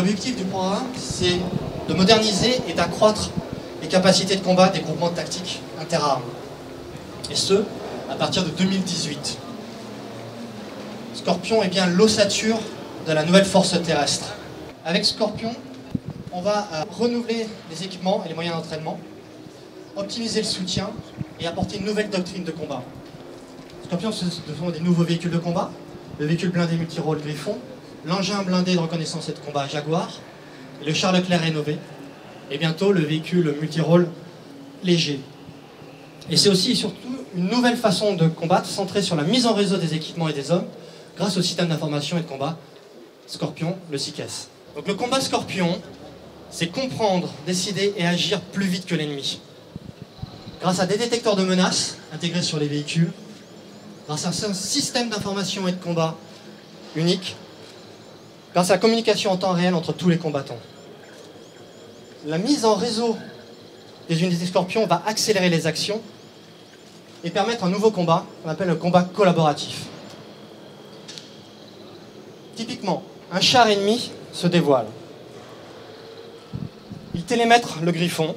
L'objectif du programme, c'est de moderniser et d'accroître les capacités de combat des groupements tactiques interarmes. Et ce, à partir de 2018. Scorpion est bien l'ossature de la nouvelle force terrestre. Avec Scorpion, on va renouveler les équipements et les moyens d'entraînement, optimiser le soutien et apporter une nouvelle doctrine de combat. Scorpion, ce sont des nouveaux véhicules de combat, le véhicule blindé multirôle Griffon, l'engin blindé de reconnaissance et de combat Jaguar, et le char Leclerc rénové, et bientôt le véhicule multirôle léger. Et c'est aussi et surtout une nouvelle façon de combattre centrée sur la mise en réseau des équipements et des hommes grâce au système d'information et de combat Scorpion, le SICES. Donc le combat Scorpion, c'est comprendre, décider et agir plus vite que l'ennemi. Grâce à des détecteurs de menaces intégrés sur les véhicules, grâce à un système d'information et de combat unique, grâce à la communication en temps réel entre tous les combattants. La mise en réseau des unités Scorpion va accélérer les actions et permettre un nouveau combat qu'on appelle le combat collaboratif. Typiquement, un char ennemi se dévoile. Il télémètre le Griffon.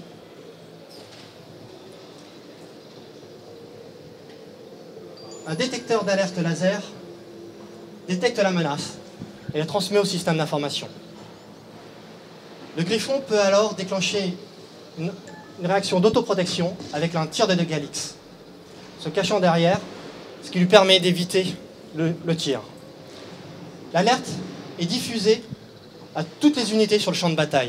Un détecteur d'alerte laser détecte la menace et la transmet au système d'information. Le Griffon peut alors déclencher une réaction d'autoprotection avec un tir de dégâts X, se cachant derrière, ce qui lui permet d'éviter le tir. L'alerte est diffusée à toutes les unités sur le champ de bataille.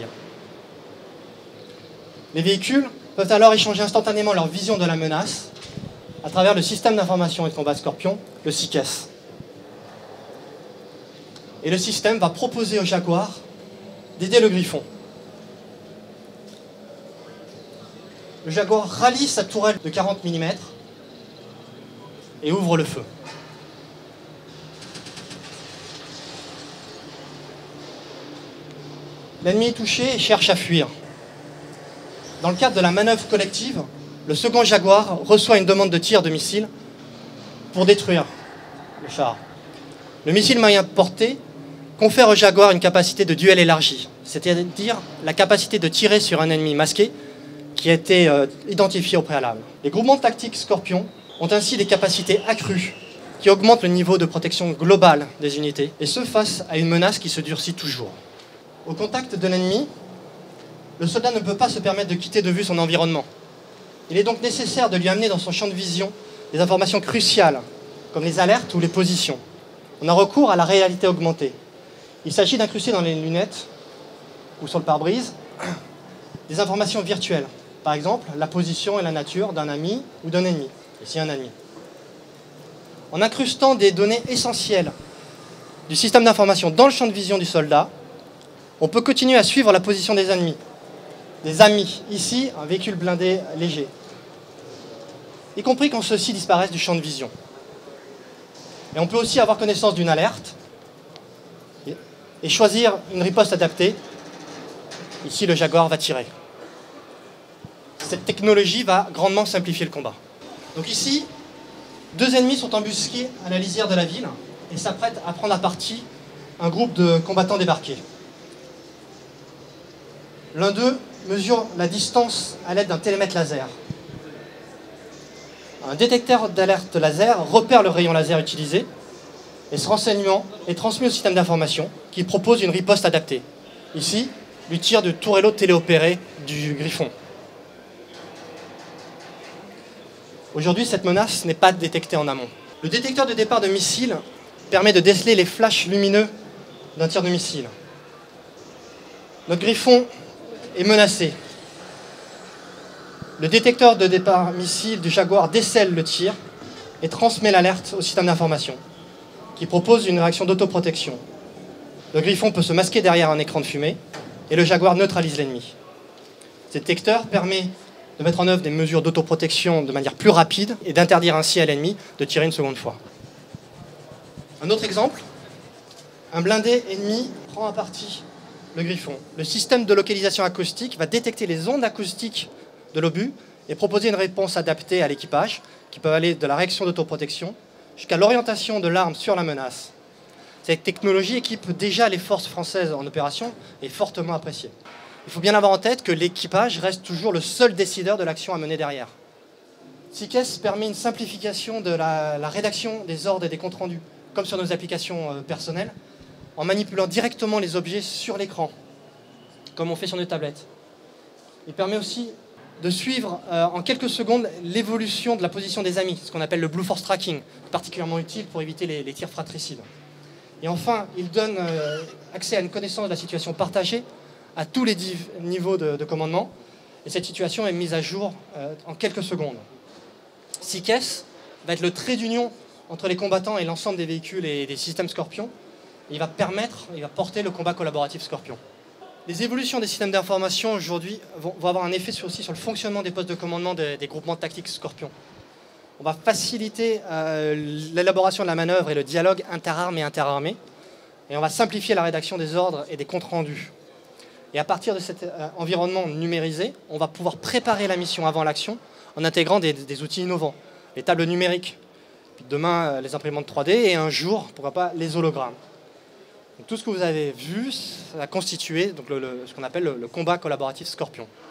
Les véhicules peuvent alors échanger instantanément leur vision de la menace à travers le système d'information et de combat Scorpion, le SICES. Et le système va proposer au Jaguar d'aider le Griffon. Le Jaguar rallie sa tourelle de 40 mm et ouvre le feu. L'ennemi est touché et cherche à fuir. Dans le cadre de la manœuvre collective, le second Jaguar reçoit une demande de tir de missile pour détruire le char. Le missile moyen portée confère au Jaguar une capacité de duel élargie, c'est-à-dire la capacité de tirer sur un ennemi masqué qui a été identifié au préalable. Les groupements tactiques Scorpion ont ainsi des capacités accrues qui augmentent le niveau de protection globale des unités, et ce face à une menace qui se durcit toujours. Au contact de l'ennemi, le soldat ne peut pas se permettre de quitter de vue son environnement. Il est donc nécessaire de lui amener dans son champ de vision des informations cruciales, comme les alertes ou les positions. On a recours à la réalité augmentée. Il s'agit d'incruster dans les lunettes ou sur le pare-brise des informations virtuelles. Par exemple, la position et la nature d'un ami ou d'un ennemi. Ici, un ami. En incrustant des données essentielles du système d'information dans le champ de vision du soldat, on peut continuer à suivre la position des ennemis. Des amis, ici, un véhicule blindé léger. Y compris quand ceux-ci disparaissent du champ de vision. Et on peut aussi avoir connaissance d'une alerte et choisir une riposte adaptée. Ici, le Jaguar va tirer. Cette technologie va grandement simplifier le combat. Donc ici, deux ennemis sont embusqués à la lisière de la ville et s'apprêtent à prendre à partie un groupe de combattants débarqués. L'un d'eux mesure la distance à l'aide d'un télémètre laser. Un détecteur d'alerte laser repère le rayon laser utilisé et ce renseignement est transmis au système d'information qui propose une riposte adaptée. Ici, le tir de tourello téléopéré du Griffon. Aujourd'hui, cette menace n'est pas détectée en amont. Le détecteur de départ de missiles permet de déceler les flashs lumineux d'un tir de missile. Notre Griffon est menacé. Le détecteur de départ missile du Jaguar décèle le tir et transmet l'alerte au système d'information, qui propose une réaction d'autoprotection. Le Griffon peut se masquer derrière un écran de fumée et le Jaguar neutralise l'ennemi. Ce détecteur permet de mettre en œuvre des mesures d'autoprotection de manière plus rapide et d'interdire ainsi à l'ennemi de tirer une seconde fois. Un autre exemple, un blindé ennemi prend à partie le Griffon. Le système de localisation acoustique va détecter les ondes acoustiques de l'obus et proposer une réponse adaptée à l'équipage qui peut aller de la réaction d'autoprotection jusqu'à l'orientation de l'arme sur la menace. Cette technologie équipe déjà les forces françaises en opération et est fortement appréciée. Il faut bien avoir en tête que l'équipage reste toujours le seul décideur de l'action à mener derrière. CICES permet une simplification de la rédaction des ordres et des comptes rendus, comme sur nos applications personnelles, en manipulant directement les objets sur l'écran, comme on fait sur nos tablettes. Il permet aussi de suivre en quelques secondes l'évolution de la position des amis, ce qu'on appelle le Blue Force Tracking, particulièrement utile pour éviter les tirs fratricides. Et enfin, il donne accès à une connaissance de la situation partagée à tous les niveaux de commandement, et cette situation est mise à jour en quelques secondes. CICES va être le trait d'union entre les combattants et l'ensemble des véhicules et des systèmes Scorpion. Il va porter le combat collaboratif Scorpion. Les évolutions des systèmes d'information aujourd'hui vont avoir un effet aussi sur le fonctionnement des postes de commandement des groupements tactiques Scorpion. On va faciliter l'élaboration de la manœuvre et le dialogue interarmes et interarmées. Et on va simplifier la rédaction des ordres et des comptes rendus. Et à partir de cet environnement numérisé, on va pouvoir préparer la mission avant l'action en intégrant des outils innovants. Les tables numériques, puis demain les imprimantes 3D et un jour, pourquoi pas, les hologrammes. Donc, tout ce que vous avez vu, ça a constitué donc, ce qu'on appelle le combat collaboratif Scorpion.